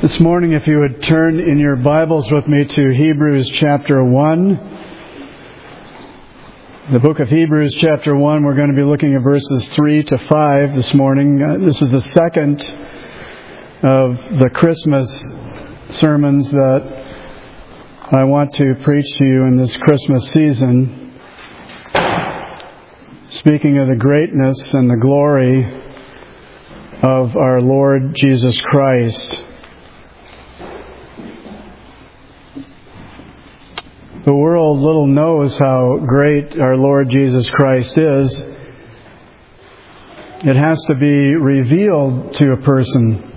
This morning, if you would turn in your Bibles with me to Hebrews chapter 1. The book of Hebrews chapter 1, we're going to be looking at verses 3 to 5 this morning. This is the second of the Christmas sermons that I want to preach to you in this Christmas season, speaking of the greatness and the glory of our Lord Jesus Christ. The world little knows how great our Lord Jesus Christ is. It has to be revealed to a person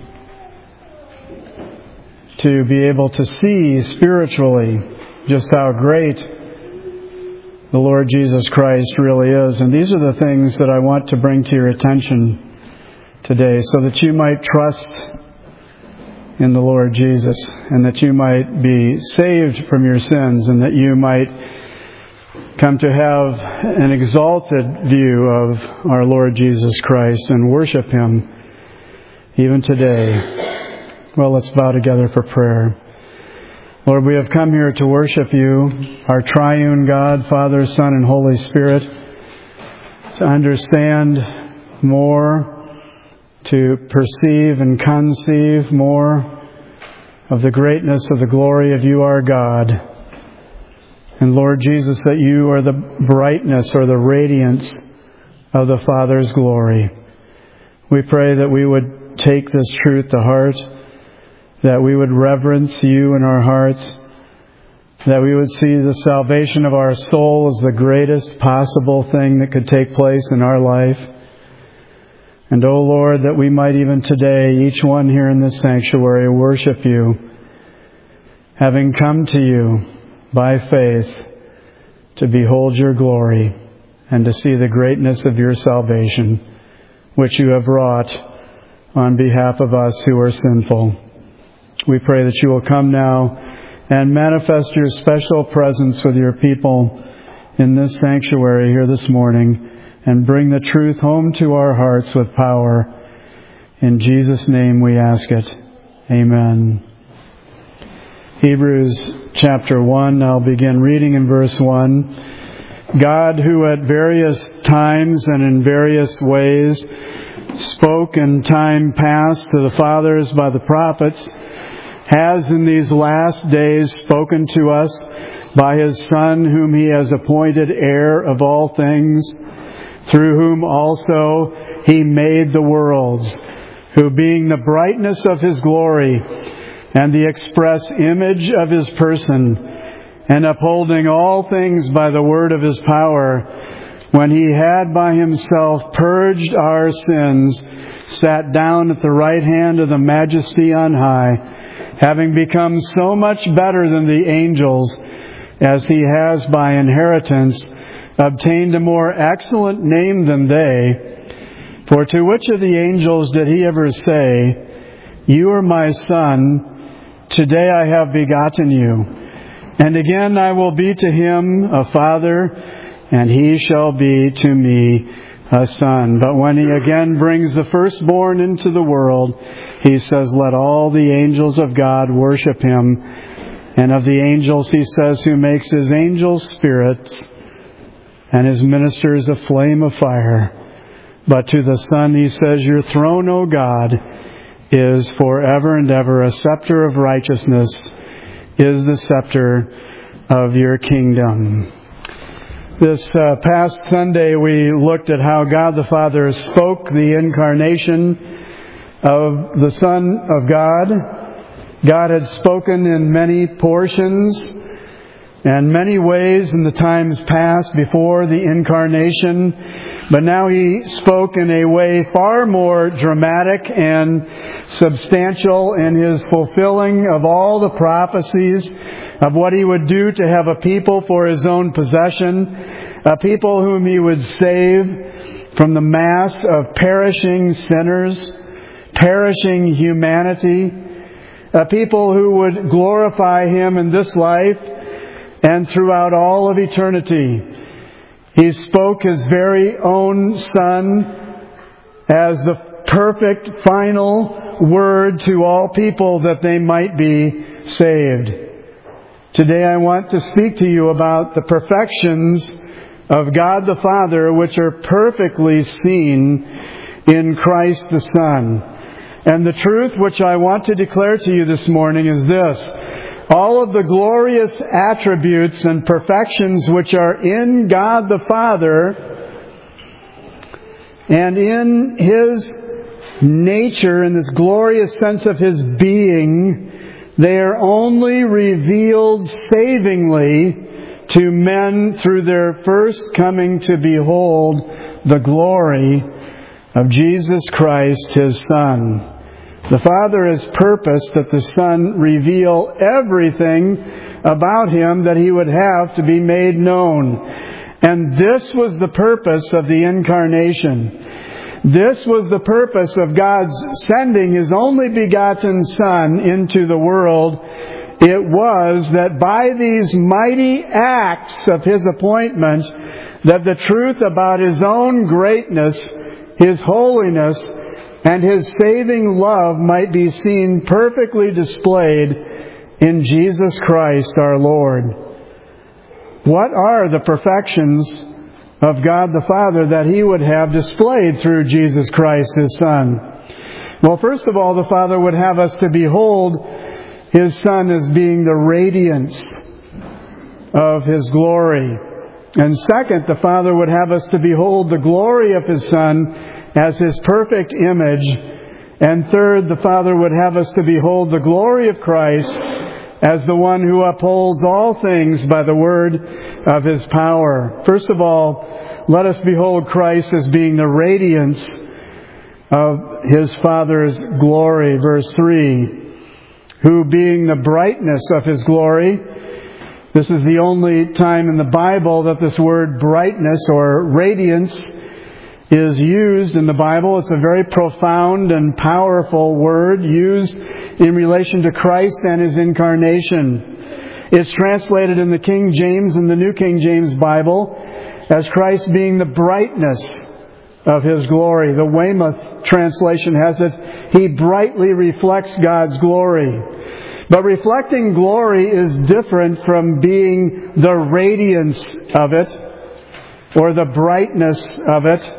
to be able to see spiritually just how great the Lord Jesus Christ really is. And these are the things that I want to bring to your attention today, so that you might trust in the Lord Jesus, and that you might be saved from your sins, and that you might come to have an exalted view of our Lord Jesus Christ and worship Him even today. Well, let's bow together for prayer. Lord, we have come here to worship You, our triune God, Father, Son, and Holy Spirit, to understand more, to perceive and conceive more of the greatness of the glory of You, our God. And Lord Jesus, that You are the brightness or the radiance of the Father's glory. We pray that we would take this truth to heart, that we would reverence You in our hearts, that we would see the salvation of our soul as the greatest possible thing that could take place in our life. And, O Lord, that we might even today, each one here in this sanctuary, worship You, having come to You by faith to behold Your glory and to see the greatness of Your salvation, which You have wrought on behalf of us who are sinful. We pray that You will come now and manifest Your special presence with Your people in this sanctuary here this morning, and bring the truth home to our hearts with power. In Jesus' name we ask it. Amen. Hebrews chapter 1, I'll begin reading in verse 1. God, who at various times and in various ways spoke in time past to the fathers by the prophets, has in these last days spoken to us by His Son, whom He has appointed heir of all things, through whom also He made the worlds, who being the brightness of His glory and the express image of His person, and upholding all things by the word of His power, when He had by Himself purged our sins, sat down at the right hand of the Majesty on high, having become so much better than the angels, as He has by inheritance obtained a more excellent name than they. For to which of the angels did He ever say, You are My Son, today I have begotten you? And again I will be to him a father, and he shall be to me a son. But when He again brings the firstborn into the world, He says, Let all the angels of God worship Him. And of the angels He says, Who makes His angels spirits, and His ministers a flame of fire. But to the Son He says, Your throne, O God, is forever and ever. A scepter of righteousness is the scepter of Your kingdom. This past Sunday we looked at how God the Father spoke the incarnation of the Son of God. God had spoken in many portions and many ways in the times past before the incarnation, but now He spoke in a way far more dramatic and substantial in His fulfilling of all the prophecies of what He would do to have a people for His own possession, a people whom He would save from the mass of perishing sinners, perishing humanity, a people who would glorify Him in this life and throughout all of eternity. He spoke His very own Son as the perfect, final, word to all people that they might be saved. Today I want to speak to you about the perfections of God the Father, which are perfectly seen in Christ the Son. And the truth which I want to declare to you this morning is this: all of the glorious attributes and perfections which are in God the Father and in His nature, in this glorious sense of His being, they are only revealed savingly to men through their first coming to behold the glory of Jesus Christ, His Son. The Father has purposed that the Son reveal everything about Him that He would have to be made known. And this was the purpose of the Incarnation. This was the purpose of God's sending His only begotten Son into the world. It was that by these mighty acts of His appointment, that the truth about His own greatness, His holiness, and His saving love might be seen perfectly displayed in Jesus Christ our Lord. What are the perfections of God the Father that He would have displayed through Jesus Christ, His Son? Well, first of all, the Father would have us to behold His Son as being the radiance of His glory. And second, the Father would have us to behold the glory of His Son as His perfect image. And third, the Father would have us to behold the glory of Christ as the one who upholds all things by the word of His power. First of all, let us behold Christ as being the radiance of His Father's glory. Verse 3. Who being the brightness of His glory. This is the only time in the Bible that this word brightness or radiance is used in the Bible. It's a very profound and powerful word used in relation to Christ and His incarnation. It's translated in the King James and the New King James Bible as Christ being the brightness of His glory. The Weymouth translation has it, He brightly reflects God's glory. But reflecting glory is different from being the radiance of it or the brightness of it.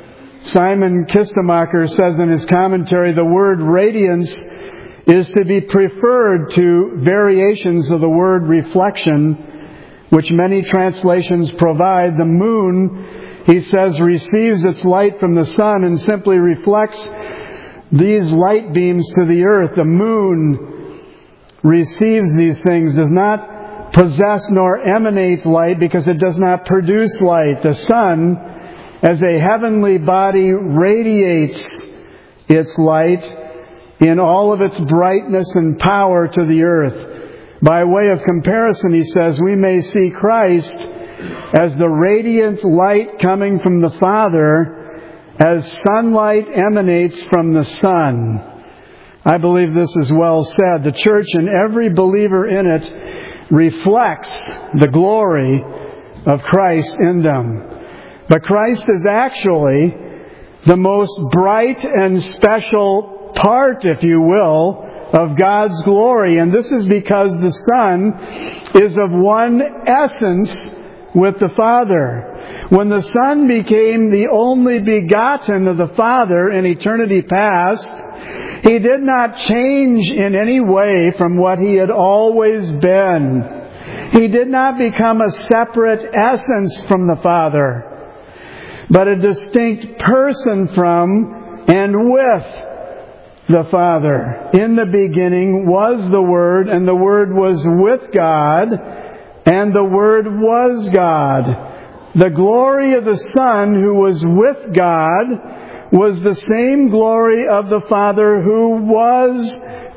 Simon Kistemacher says in his commentary, the word radiance is to be preferred to variations of the word reflection, which many translations provide. The moon, he says, receives its light from the sun and simply reflects these light beams to the earth. The moon receives these things, does not possess nor emanate light because it does not produce light. The sun, as a heavenly body, radiates its light in all of its brightness and power to the earth. By way of comparison, he says, we may see Christ as the radiant light coming from the Father, as sunlight emanates from the sun. I believe this is well said. The church and every believer in it reflects the glory of Christ in them. But Christ is actually the most bright and special part, if you will, of God's glory. And this is because the Son is of one essence with the Father. When the Son became the only begotten of the Father in eternity past, He did not change in any way from what He had always been. He did not become a separate essence from the Father, but a distinct person from and with the Father. In the beginning was the Word, and the Word was with God, and the Word was God. The glory of the Son who was with God was the same glory of the Father who was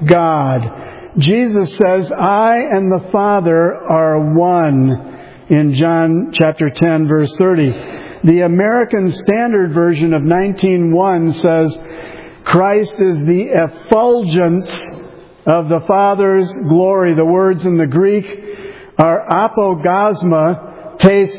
God. Jesus says, I and the Father are one, in John chapter 10, verse 30. The American Standard Version of 19:1 says, Christ is the effulgence of the Father's glory. The words in the Greek are apogasma tes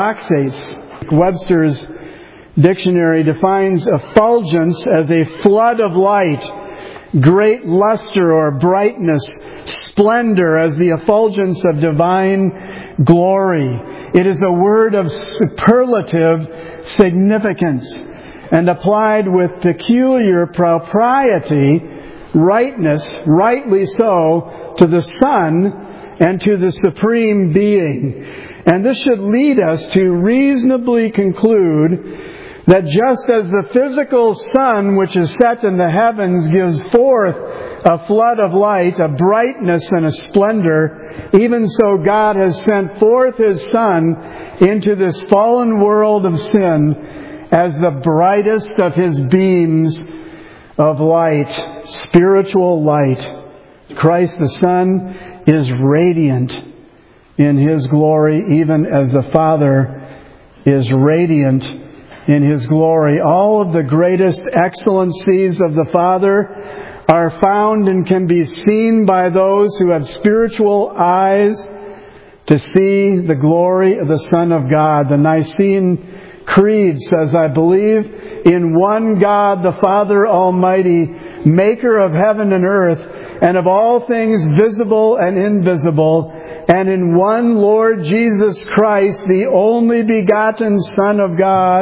doxes. Webster's dictionary defines effulgence as a flood of light, great luster or brightness, splendor as the effulgence of divine glory. It is a word of superlative significance and applied with peculiar propriety, rightness, rightly so, to the Son and to the Supreme Being. And this should lead us to reasonably conclude that just as the physical sun which is set in the heavens gives forth a flood of light, a brightness and a splendor, even so God has sent forth His Son into this fallen world of sin as the brightest of His beams of light, spiritual light. Christ the Son is radiant in His glory, even as the Father is radiant in His glory. All of the greatest excellencies of the Father are found and can be seen by those who have spiritual eyes to see the glory of the Son of God. The Nicene Creed says, I believe in one God, the Father Almighty, maker of heaven and earth, and of all things visible and invisible, and in one Lord Jesus Christ, the only begotten Son of God,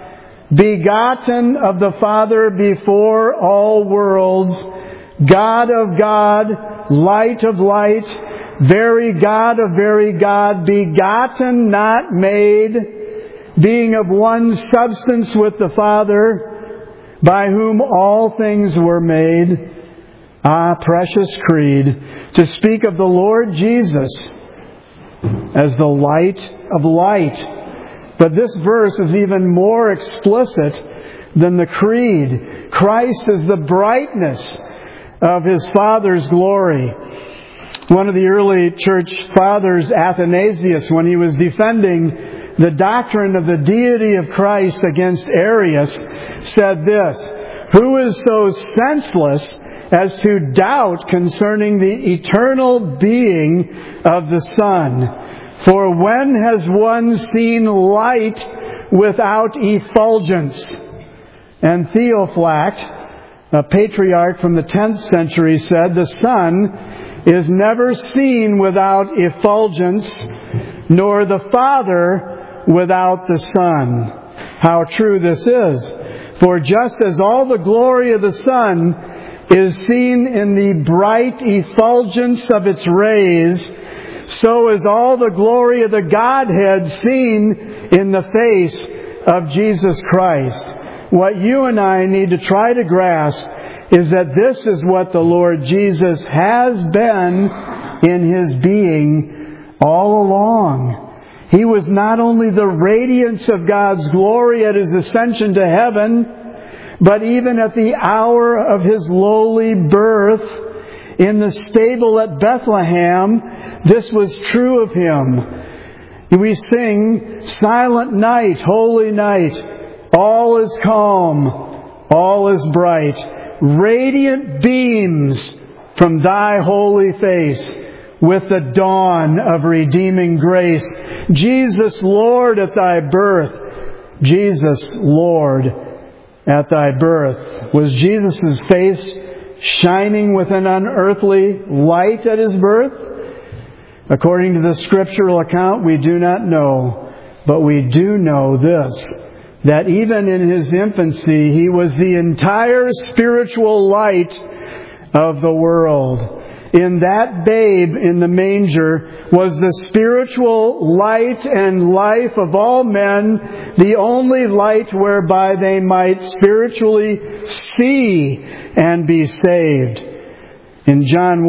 begotten of the Father before all worlds, God of God, light of light, very God of very God, begotten, not made, being of one substance with the Father, by whom all things were made. Ah, precious creed, to speak of the Lord Jesus as the light of light. But this verse is even more explicit than the creed. Christ is the brightness of His Father's glory. One of the early church fathers, Athanasius, when he was defending the doctrine of the deity of Christ against Arius, said this, who is so senseless as to doubt concerning the eternal being of the Son? For when has one seen light without effulgence? And Theophylact, a patriarch from the 10th century, said, the Son is never seen without effulgence, nor the Father without the Son. How true this is! For just as all the glory of the sun is seen in the bright effulgence of its rays, so is all the glory of the Godhead seen in the face of Jesus Christ. What you and I need to try to grasp is that this is what the Lord Jesus has been in His being all along. He was not only the radiance of God's glory at His ascension to heaven, but even at the hour of His lowly birth in the stable at Bethlehem, this was true of Him. We sing, Silent night, holy night, all is calm, all is bright, radiant beams from Thy holy face with the dawn of redeeming grace. Jesus, Lord, at Thy birth. Jesus, Lord, at Thy birth. Was Jesus' face shining with an unearthly light at His birth? According to the scriptural account, we do not know. But we do know this, that even in His infancy, He was the entire spiritual light of the world. In that babe in the manger was the spiritual light and life of all men, the only light whereby they might spiritually see and be saved. In John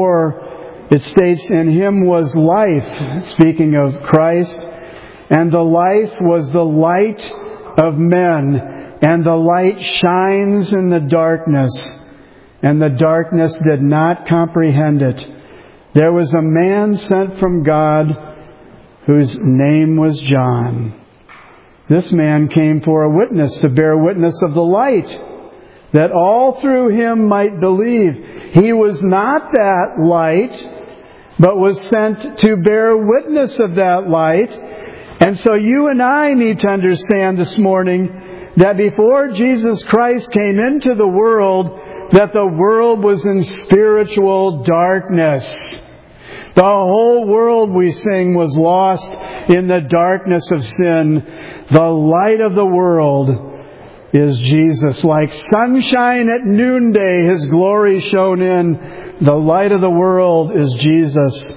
1:4, it states, in Him was life, speaking of Christ, and the life was the light of men, and the light shines in the darkness, and the darkness did not comprehend it. There was a man sent from God whose name was John. This man came for a witness, to bear witness of the light, that all through him might believe. He was not that light, but was sent to bear witness of that light. And so you and I need to understand this morning that before Jesus Christ came into the world, that the world was in spiritual darkness. The whole world, we sing, was lost in the darkness of sin. The light of the world is Jesus. Like sunshine at noonday, His glory shone in. The light of the world is Jesus.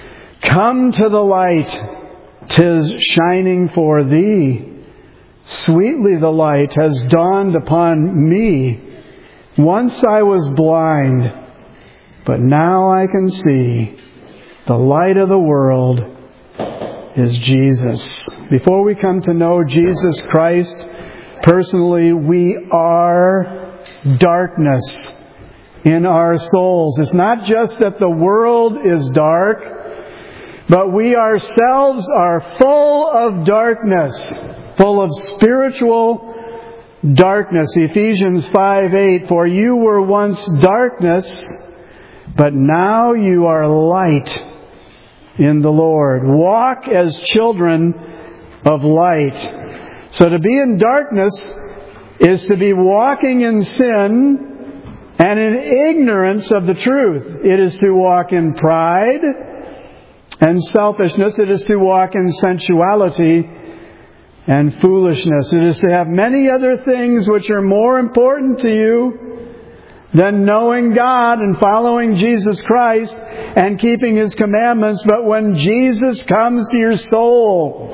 Come to the light, 'tis shining for thee. Sweetly the light has dawned upon me. Once I was blind, but now I can see. The light of the world is Jesus. Before we come to know Jesus Christ personally, we are darkness in our souls. It's not just that the world is dark, but we ourselves are full of darkness, full of spiritual darkness. Ephesians 5:8, for you were once darkness, but now you are light in the Lord. Walk as children of light. So to be in darkness is to be walking in sin and in ignorance of the truth. It is to walk in pride and selfishness. It is to walk in sensuality and foolishness. It is to have many other things which are more important to you than knowing God and following Jesus Christ and keeping His commandments. But when Jesus comes to your soul,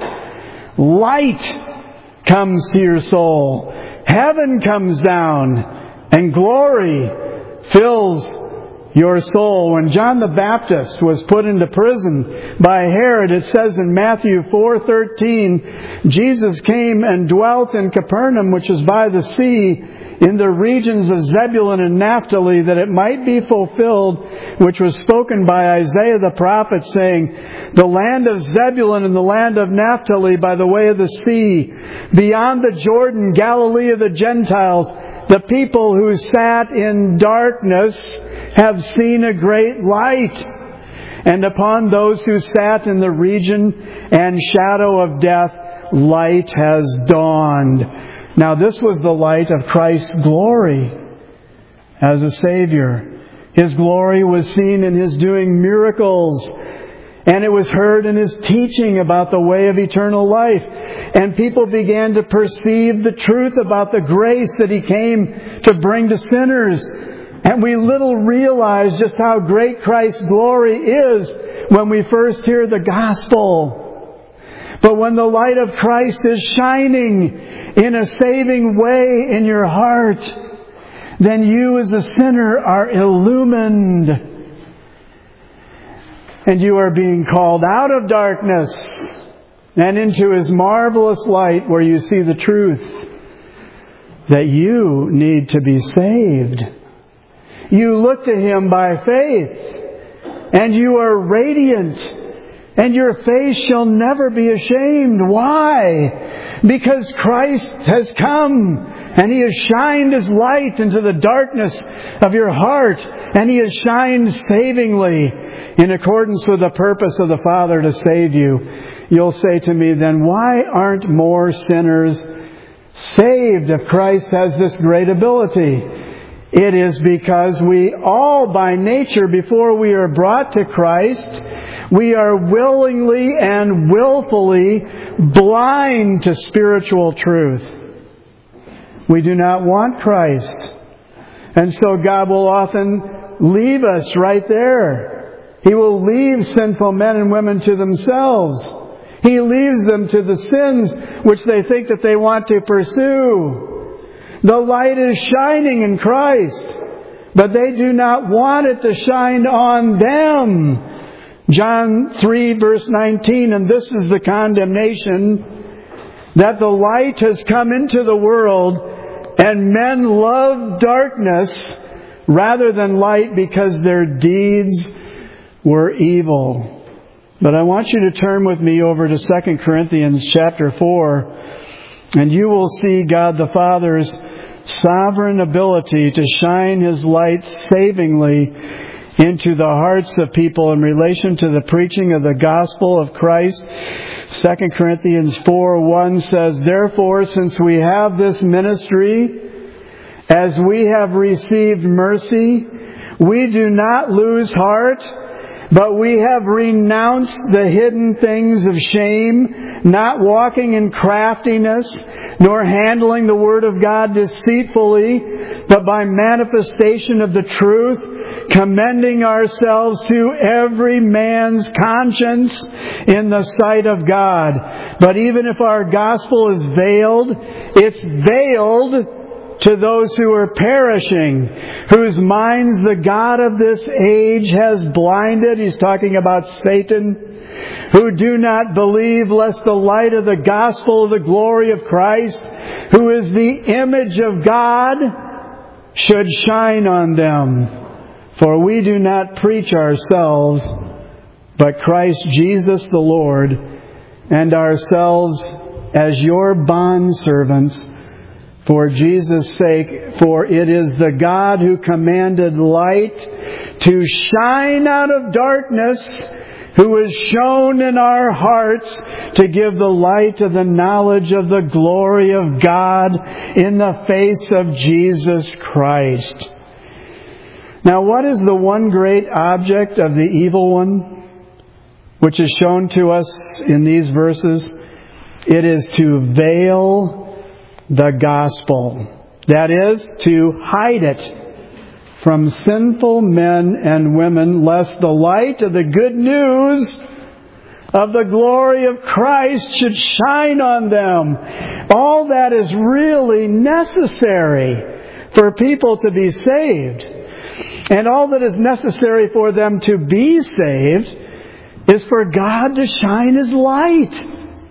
light comes to your soul. Heaven comes down and glory fills your soul. When John the Baptist was put into prison by Herod, it says in Matthew 4:13, Jesus came and dwelt in Capernaum, which is by the sea, in the regions of Zebulun and Naphtali, that it might be fulfilled, which was spoken by Isaiah the prophet, saying, the land of Zebulun and the land of Naphtali by the way of the sea, beyond the Jordan, Galilee of the Gentiles, the people who sat in darkness have seen a great light. And upon those who sat in the region and shadow of death, light has dawned. Now this was the light of Christ's glory as a Savior. His glory was seen in His doing miracles, and it was heard in His teaching about the way of eternal life. And people began to perceive the truth about the grace that He came to bring to sinners. And we little realize just how great Christ's glory is when we first hear the gospel. But when the light of Christ is shining in a saving way in your heart, then you as a sinner are illumined. And you are being called out of darkness and into His marvelous light, where you see the truth that you need to be saved. You look to Him by faith, and you are radiant, and your face shall never be ashamed. Why? Because Christ has come, and He has shined His light into the darkness of your heart, and He has shined savingly in accordance with the purpose of the Father to save you. You'll say to me, then why aren't more sinners saved if Christ has this great ability? It is because we all by nature, before we are brought to Christ, we are willingly and willfully blind to spiritual truth. We do not want Christ. And so God will often leave us right there. He will leave sinful men and women to themselves. He leaves them to the sins which they think that they want to pursue. The light is shining in Christ, but they do not want it to shine on them. John 3 verse 19, and this is the condemnation, that the light has come into the world, and men love darkness rather than light because their deeds were evil. But I want you to turn with me over to 2 Corinthians chapter 4, and you will see God the Father's sovereign ability to shine His light savingly into the hearts of people in relation to the preaching of the gospel of Christ. 2 Corinthians 4:1 says, therefore, since we have this ministry, As we have received mercy, we do not lose heart, but we have renounced the hidden things of shame, not walking in craftiness, nor handling the Word of God deceitfully, but by manifestation of the truth, commending ourselves to every man's conscience in the sight of God. But even if our gospel is veiled, it's veiled to those who are perishing, whose minds the God of this age has blinded. He's talking about Satan. Who do not believe, lest the light of the gospel of the glory of Christ, who is the image of God, should shine on them. For we do not preach ourselves, but Christ Jesus the Lord, and ourselves as your bondservants, for Jesus' sake. For it is the God who commanded light to shine out of darkness, who is shown in our hearts to give the light of the knowledge of the glory of God in the face of Jesus Christ. Now, what is the one great object of the evil one, which is shown to us in these verses? It is to veil the gospel. That is, to hide it from sinful men and women, lest the light of the good news of the glory of Christ should shine on them. All that is really necessary for people to be saved. And all that is necessary for them to be saved is for God to shine His light.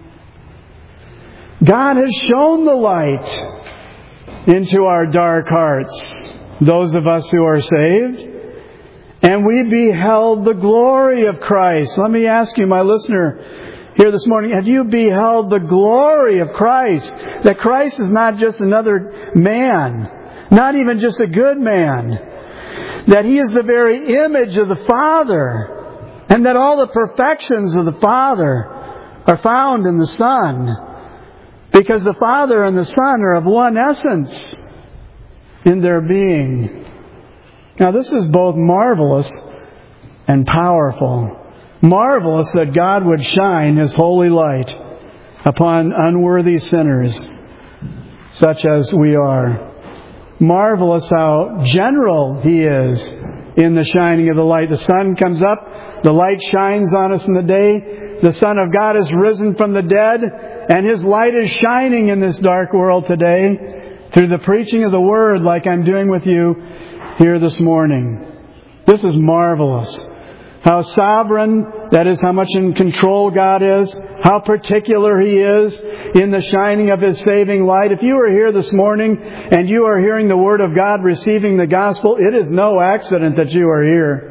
God has shown the light into our dark hearts, those of us who are saved, and we beheld the glory of Christ. Let me ask you, my listener here this morning, have you beheld the glory of Christ? That Christ is not just another man, not even just a good man. That He is the very image of the Father, and that all the perfections of the Father are found in the Son, because the Father and the Son are of one essence in their being. Now, this is both marvelous and powerful. Marvelous that God would shine His holy light upon unworthy sinners, such as we are. Marvelous how general He is in the shining of the light. The sun comes up, the light shines on us in the day. The Son of God is risen from the dead, and His light is shining in this dark world today through the preaching of the Word, like I'm doing with you here this morning. This is marvelous. How sovereign, that is, how much in control God is, how particular He is in the shining of His saving light. If you are here this morning and you are hearing the Word of God, receiving the gospel, it is no accident that you are here.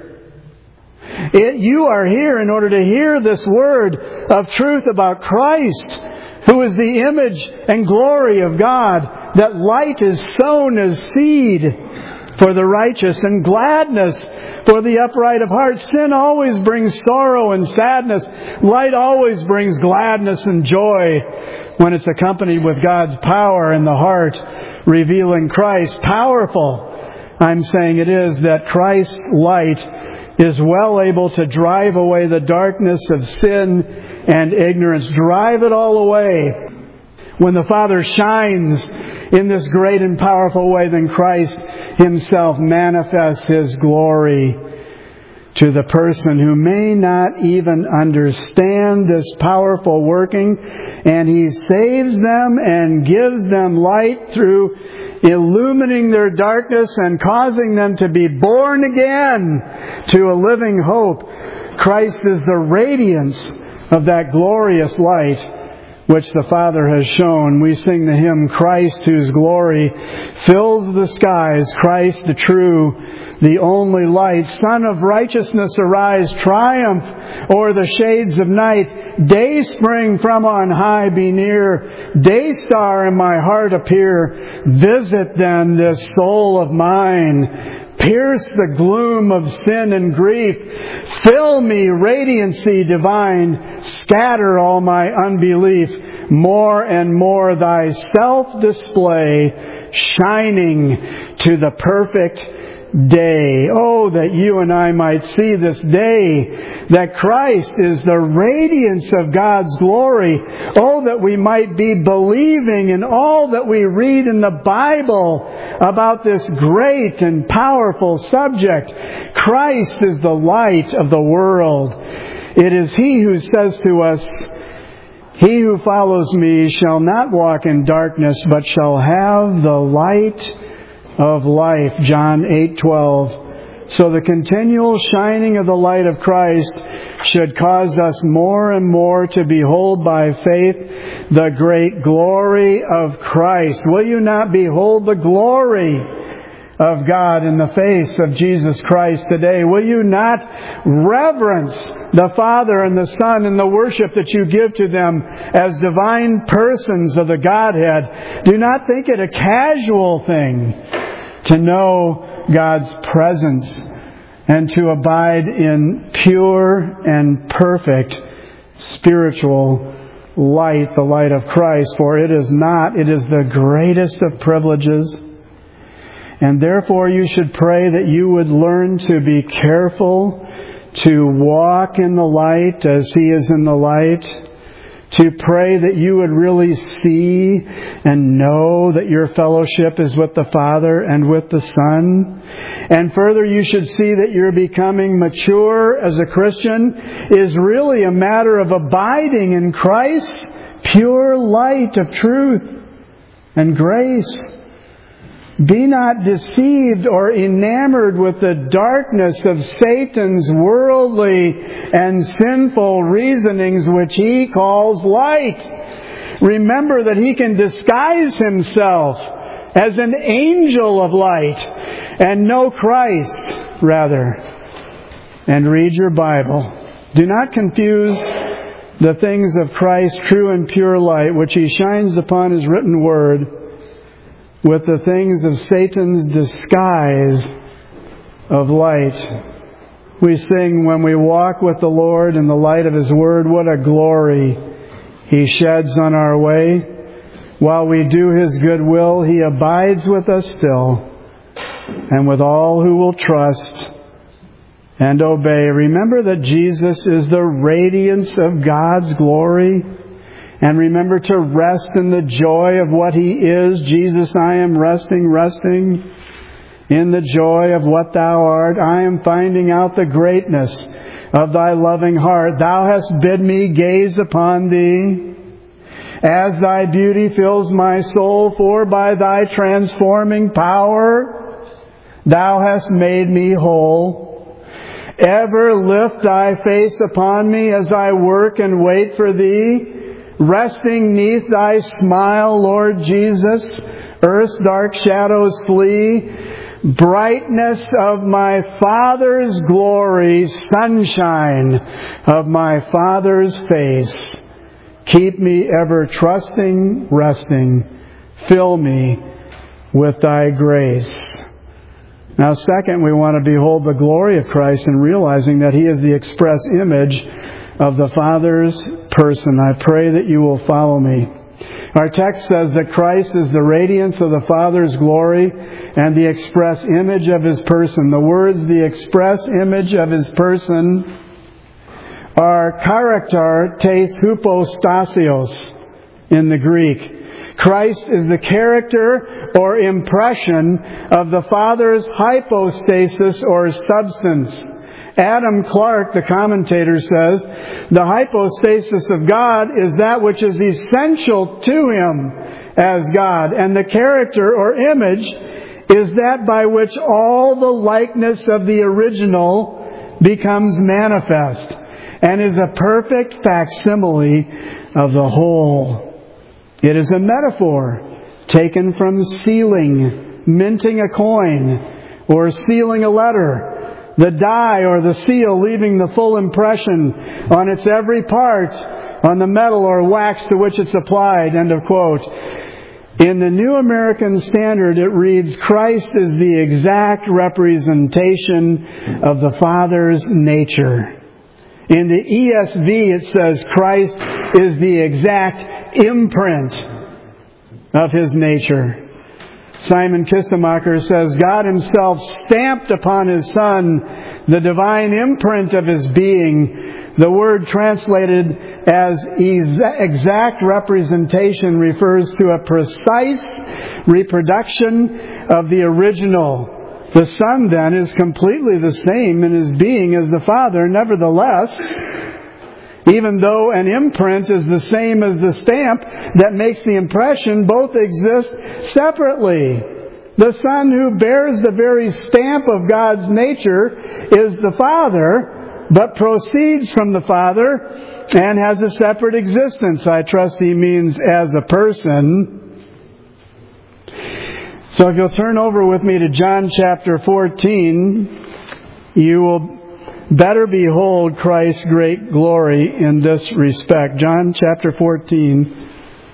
You are here in order to hear this word of truth about Christ, who is the image and glory of God. That light is sown as seed for the righteous, and gladness for the upright of heart. Sin always brings sorrow and sadness. Light always brings gladness and joy when it's accompanied with God's power in the heart, revealing Christ. Powerful, I'm saying it is, that Christ's light is well able to drive away the darkness of sin and ignorance. Drive it all away. When the Father shines in this great and powerful way, then Christ Himself manifests His glory to the person who may not even understand this powerful working, and He saves them and gives them light through illumining their darkness and causing them to be born again to a living hope. Christ is the radiance of that glorious light which the Father has shown. We sing the hymn, Christ whose glory fills the skies, Christ the true, the only light. Son of righteousness, arise, triumph o'er the shades of night. Day spring from on high be near, day star in my heart appear. Visit then this soul of mine, pierce the gloom of sin and grief. Fill me radiancy divine. Scatter all my unbelief. more and more thy self-display shining to the perfect day. Oh, that you and I might see this day, that Christ is the radiance of God's glory. Oh, that we might be believing in all that we read in the Bible about this great and powerful subject. Christ is the light of the world. It is He who says to us, "He who follows me shall not walk in darkness, but shall have the light of life." John 8:12. So the continual shining of the light of Christ should cause us more and more to behold by faith the great glory of Christ. Will you not behold the glory of God in the face of Jesus Christ today? Will you not reverence the Father and the Son in the worship that you give to them as divine persons of the Godhead? Do not think it a casual thing to know God's presence and to abide in pure and perfect spiritual light, the light of Christ. For it is the greatest of privileges. And therefore you should pray that you would learn to be careful to walk in the light as He is in the light. To pray that you would really see and know that your fellowship is with the Father and with the Son. And further, you should see that your becoming mature as a Christian is really a matter of abiding in Christ's pure light of truth and grace. Be not deceived or enamored with the darkness of Satan's worldly and sinful reasonings, which he calls light. Remember that he can disguise himself as an angel of light and know Christ, rather. And read your Bible. Do not confuse the things of Christ's true and pure light, which He shines upon His written word, with the things of Satan's disguise of light. We sing, when we walk with the Lord in the light of His Word, what a glory He sheds on our way. While we do His good will, He abides with us still, and with all who will trust and obey. Remember that Jesus is the radiance of God's glory. And remember to rest in the joy of what He is. Jesus, I am resting in the joy of what Thou art. I am finding out the greatness of Thy loving heart. Thou hast bid me gaze upon Thee, as Thy beauty fills my soul, for by Thy transforming power Thou hast made me whole. Ever lift Thy face upon me as I work and wait for Thee, resting neath Thy smile, Lord Jesus. Earth's dark shadows flee. Brightness of my Father's glory, sunshine of my Father's face. Keep me ever trusting, resting. Fill me with Thy grace. Now, second, we want to behold the glory of Christ in realizing that He is the express image of the Father's person. I pray that you will follow me. Our text says that Christ is the radiance of the Father's glory and the express image of His person. The words, the express image of His person, are character tes hypostasios in the Greek. Christ is the character or impression of the Father's hypostasis or substance. Adam Clarke, the commentator, says, the hypostasis of God is that which is essential to Him as God, and the character or image is that by which all the likeness of the original becomes manifest, and is a perfect facsimile of the whole. It is a metaphor taken from sealing, minting a coin, or sealing a letter. The die or the seal leaving the full impression on its every part on the metal or wax to which it's applied. End of quote. In the New American Standard it reads, Christ is the exact representation of the Father's nature. In the ESV it says Christ is the exact imprint of His nature. Simon Kistemacher says, God Himself stamped upon His Son the divine imprint of His being. The word translated as exact representation refers to a precise reproduction of the original. The Son, then, is completely the same in His being as the Father. Nevertheless, even though an imprint is the same as the stamp that makes the impression, both exist separately. The Son, who bears the very stamp of God's nature, is the Father, but proceeds from the Father and has a separate existence. I trust he means as a person. So if you'll turn over with me to John chapter 14, you will better behold Christ's great glory in this respect. John chapter 14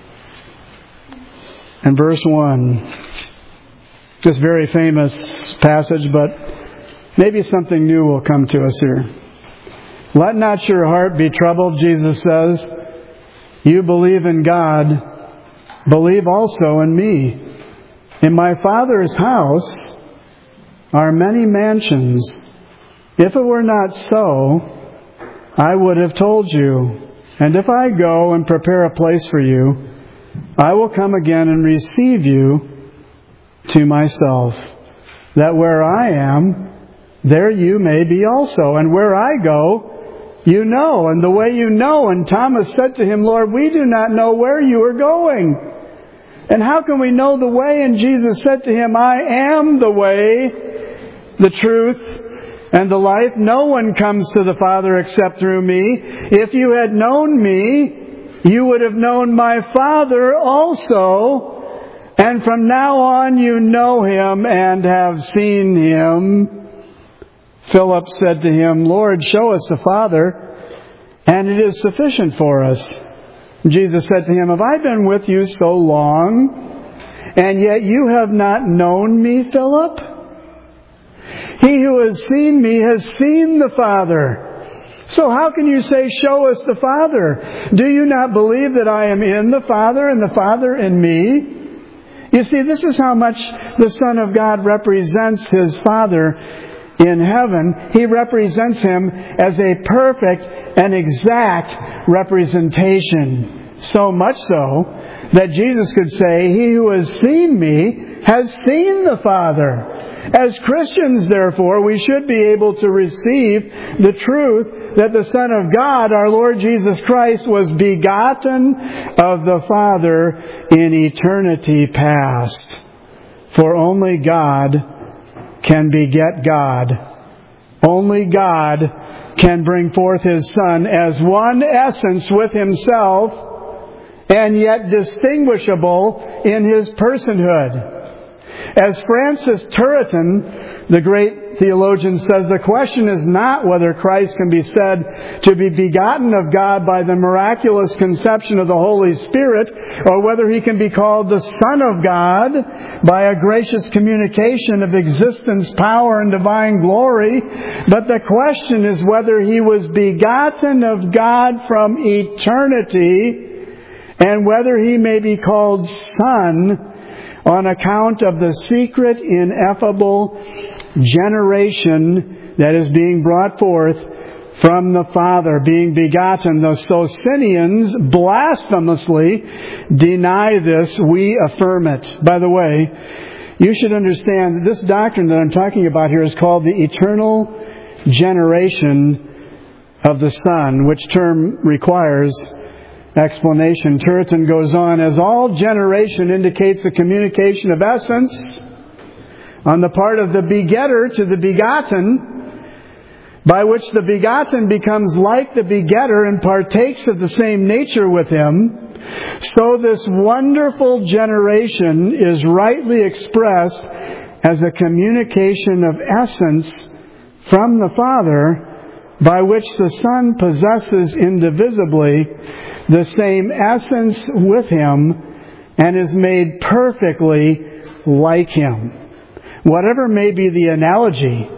and verse 1. This very famous passage, but maybe something new will come to us here. Let not your heart be troubled, Jesus says. You believe in God, believe also in me. In my Father's house are many mansions. If it were not so, I would have told you. And if I go and prepare a place for you, I will come again and receive you to myself, that where I am, there you may be also. And where I go, you know, and the way you know. And Thomas said to Him, Lord, we do not know where you are going. And how can we know the way? And Jesus said to him, I am the way, the truth, and the life. No one comes to the Father except through me. If you had known me, you would have known my Father also. And from now on you know Him and have seen Him. Philip said to Him, Lord, show us the Father, and it is sufficient for us. Jesus said to him, have I been with you so long, and yet you have not known me, Philip? He who has seen me has seen the Father. So how can you say, show us the Father? Do you not believe that I am in the Father and the Father in me? You see, this is how much the Son of God represents His Father in heaven. He represents Him as a perfect and exact representation. So much so that Jesus could say, he who has seen me has seen the Father. As Christians, therefore, we should be able to receive the truth that the Son of God, our Lord Jesus Christ, was begotten of the Father in eternity past. For only God can beget God. Only God can bring forth His Son as one essence with Himself, and yet distinguishable in His personhood. As Francis Turretin, the great theologian, says, the question is not whether Christ can be said to be begotten of God by the miraculous conception of the Holy Spirit, or whether He can be called the Son of God by a gracious communication of existence, power, and divine glory. But the question is whether He was begotten of God from eternity, and whether He may be called Son on account of the secret, ineffable generation that is being brought forth from the Father, being begotten. The Socinians blasphemously deny this. We affirm it. By the way, you should understand that this doctrine that I'm talking about here is called the eternal generation of the Son, which term requires explanation. Turretin goes on, as all generation indicates the communication of essence on the part of the begetter to the begotten, by which the begotten becomes like the begetter and partakes of the same nature with him, so this wonderful generation is rightly expressed as a communication of essence from the Father, by which the Son possesses indivisibly the same essence with Him and is made perfectly like Him. Whatever may be the analogy,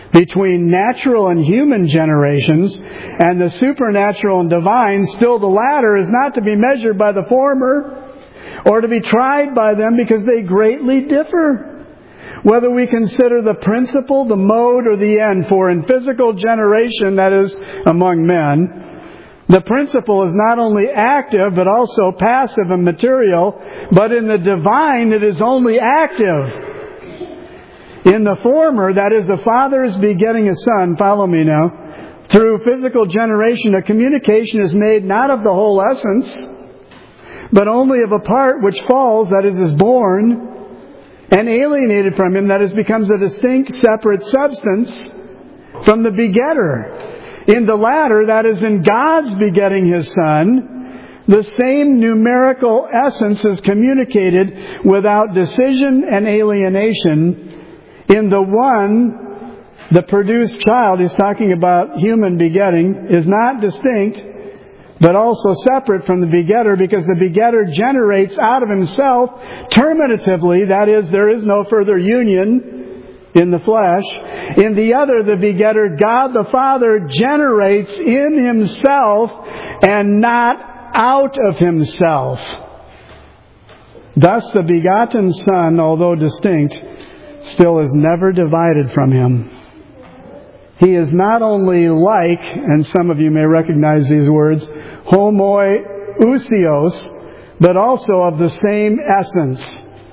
between natural and human generations and the supernatural and divine, still the latter is not to be measured by the former or to be tried by them, because they greatly differ. Whether we consider the principle, the mode, or the end, for in physical generation, that is, among men, the principle is not only active but also passive and material, but in the divine it is only active. In the former, that is, the Father is begetting a Son, follow me now, through physical generation, a communication is made not of the whole essence, but only of a part which falls, that is born, and alienated from Him, that is, becomes a distinct, separate substance from the begetter. In the latter, that is, in God's begetting His Son, the same numerical essence is communicated without decision and alienation. In the one, the produced child, he's talking about human begetting, is not distinct, but also separate from the begetter, because the begetter generates out of himself terminatively, that is, there is no further union in the flesh. In the other, the begetter, God the Father, generates in Himself and not out of Himself. Thus the begotten Son, although distinct, still is never divided from Him. He is not only like, and some of you may recognize these words, homoousios, but also of the same essence,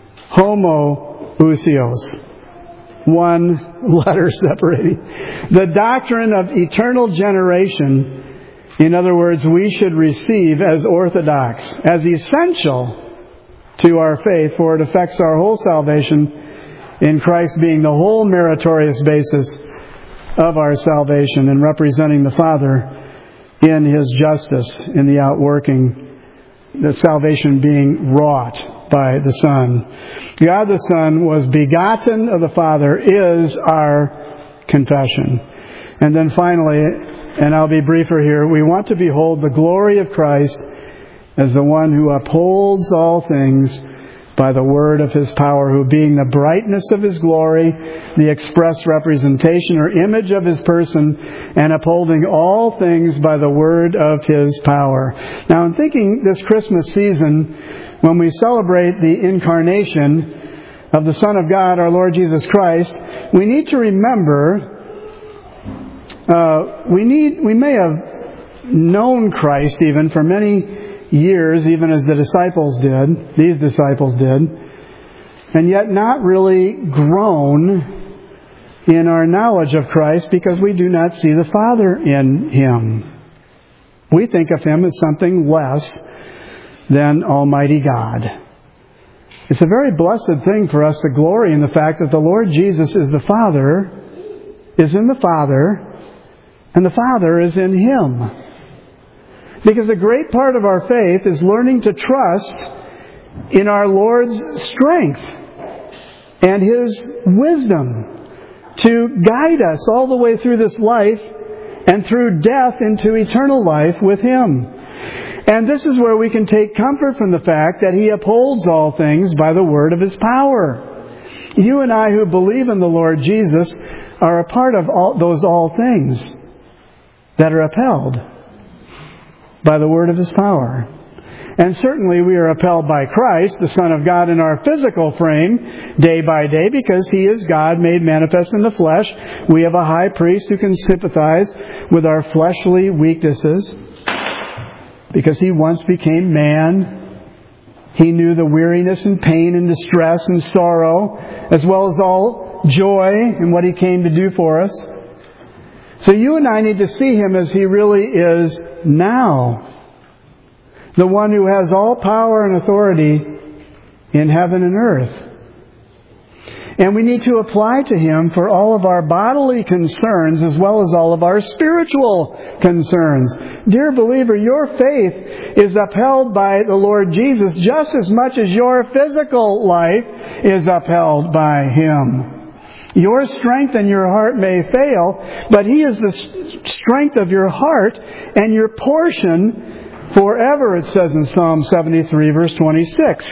homoousios. One letter separating. The doctrine of eternal generation, in other words, we should receive as orthodox, as essential to our faith, for it affects our whole salvation, in Christ being the whole meritorious basis of our salvation and representing the Father in His justice in the outworking, the salvation being wrought by the Son. God the Son was begotten of the Father is our confession. And then finally, and I'll be briefer here, we want to behold the glory of Christ as the one who upholds all things by the word of His power, who being the brightness of His glory, the express representation or image of His person, and upholding all things by the word of His power. Now, in thinking this Christmas season, when we celebrate the incarnation of the Son of God, our Lord Jesus Christ, we need to remember, we may have known Christ even for many years, even as these disciples did, and yet not really grown in our knowledge of Christ, because we do not see the Father in Him. We think of Him as something less than Almighty God. It's a very blessed thing for us to glory in the fact that the Lord Jesus is the Father, is in the Father, and the Father is in Him. Because a great part of our faith is learning to trust in our Lord's strength and His wisdom to guide us all the way through this life and through death into eternal life with Him. And this is where we can take comfort from the fact that He upholds all things by the word of His power. You and I who believe in the Lord Jesus are a part of all things that are upheld by the word of His power. And certainly we are upheld by Christ, the Son of God, in our physical frame day by day, because He is God made manifest in the flesh. We have a high priest who can sympathize with our fleshly weaknesses, because He once became man. He knew the weariness and pain and distress and sorrow, as well as all joy in what He came to do for us. So you and I need to see Him as He really is now. The one who has all power and authority in heaven and earth. And we need to apply to Him for all of our bodily concerns as well as all of our spiritual concerns. Dear believer, your faith is upheld by the Lord Jesus just as much as your physical life is upheld by Him. Your strength and your heart may fail, but He is the strength of your heart and your portion forever, it says in Psalm 73, verse 26.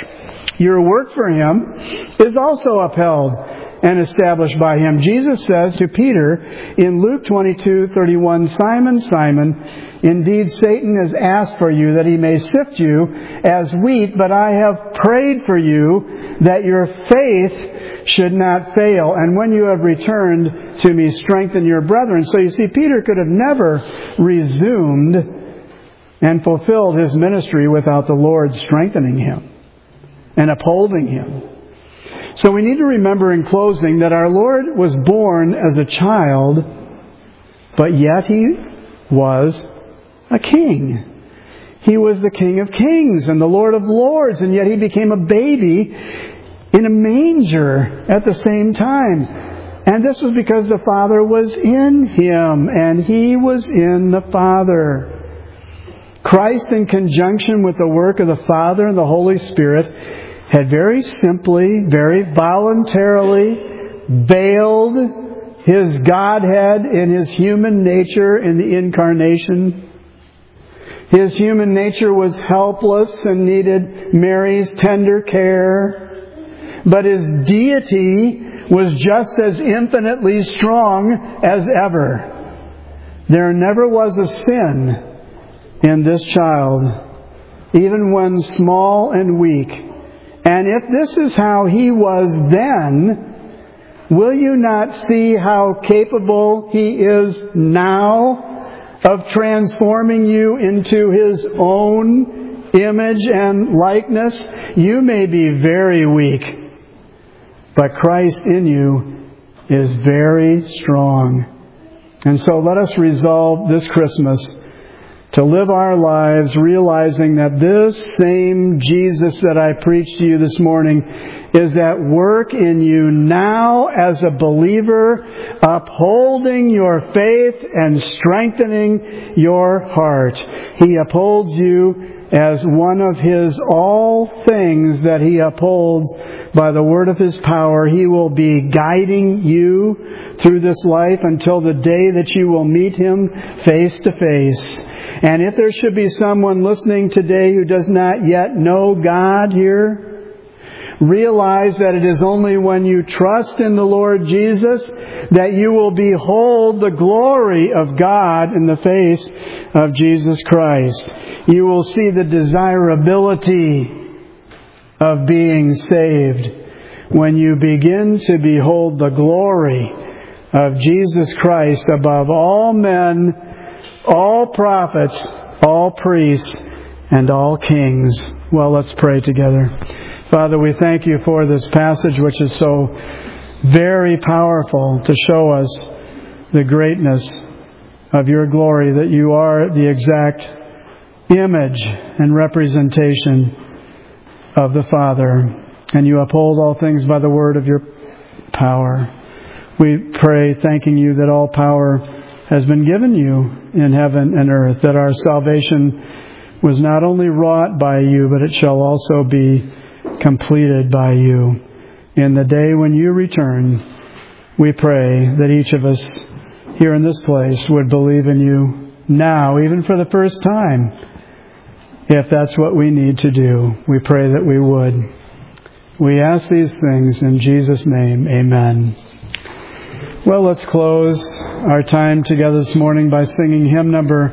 Your work for Him is also upheld and established by Him. Jesus says to Peter in Luke 22:31, Simon, Simon, indeed Satan has asked for you that he may sift you as wheat, but I have prayed for you that your faith should not fail. And when you have returned to me, strengthen your brethren. So you see, Peter could have never resumed and fulfilled his ministry without the Lord strengthening him and upholding him. So we need to remember in closing that our Lord was born as a child, but yet He was a king. He was the King of Kings and the Lord of Lords, and yet He became a baby in a manger at the same time. And this was because the Father was in Him, and He was in the Father. Christ, in conjunction with the work of the Father and the Holy Spirit, had very simply, very voluntarily veiled His Godhead in His human nature in the Incarnation. His human nature was helpless and needed Mary's tender care. But His deity was just as infinitely strong as ever. There never was a sin in this child, even when small and weak. And if this is how He was then, will you not see how capable He is now of transforming you into His own image and likeness? You may be very weak, but Christ in you is very strong. And so let us resolve this Christmas to live our lives realizing that this same Jesus that I preached to you this morning is at work in you now as a believer, upholding your faith and strengthening your heart. He upholds you as one of His all things that He upholds by the word of His power. He will be guiding you through this life until the day that you will meet Him face to face. And if there should be someone listening today who does not yet know God here, realize that it is only when you trust in the Lord Jesus that you will behold the glory of God in the face of Jesus Christ. You will see the desirability of being saved when you begin to behold the glory of Jesus Christ above all men, all prophets, all priests, and all kings. Well, let's pray together. Father, we thank You for this passage which is so very powerful to show us the greatness of Your glory, that You are the exact image and representation of the Father, and You uphold all things by the word of Your power. We pray, thanking You that all power has been given You in heaven and earth, that our salvation was not only wrought by You, but it shall also be completed by You. In the day when You return, we pray that each of us here in this place would believe in You now, even for the first time. If that's what we need to do, we pray that we would. We ask these things in Jesus' name. Amen. Well, let's close our time together this morning by singing hymn number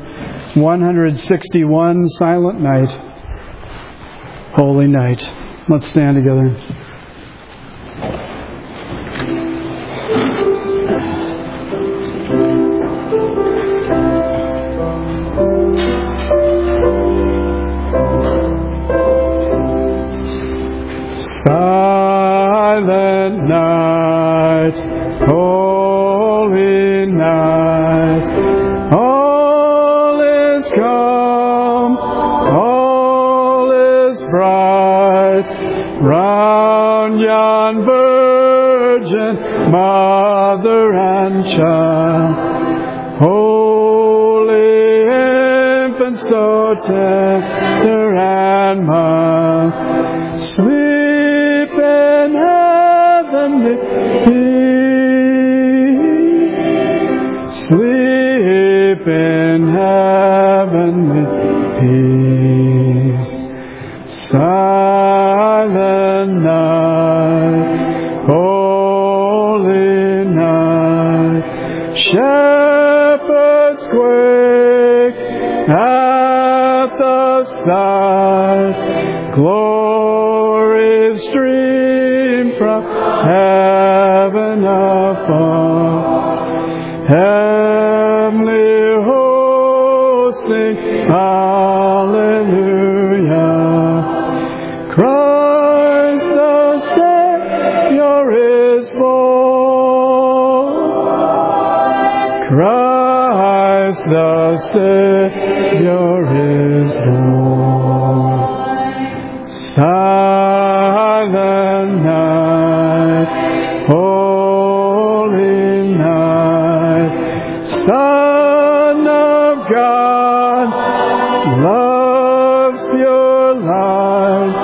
161, Silent Night, Holy Night. Let's stand together. Silent night, holy night, all is calm, all is bright, round yon virgin mother and child, holy infant so tender and mild, sleep in heavenly peace, sleep in heavenly peace. Silent Shepherds quake at the sight. Glory stream from heaven above. Heavenly hosts sing hallelujah. Christ the Savior is born. Christ the Savior is born. Silent night, holy night, Son of God, love's pure light,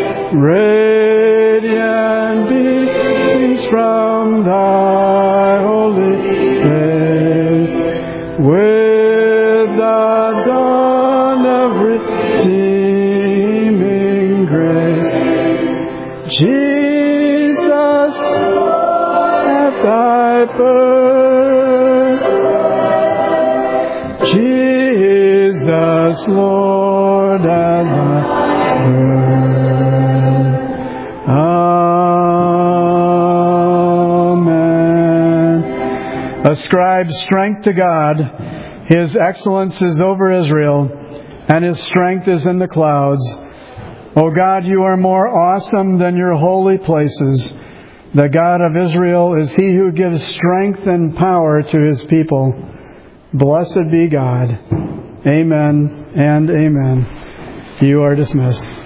radiant beams from thy holy face, with the dawn of redeeming grace. Jesus, at thy birth, Jesus, Lord, at thy birth. Amen. Ascribe strength to God. His excellence is over Israel, and His strength is in the clouds. O God, you are more awesome than your holy places. The God of Israel is He who gives strength and power to His people. Blessed be God. Amen and amen. You are dismissed.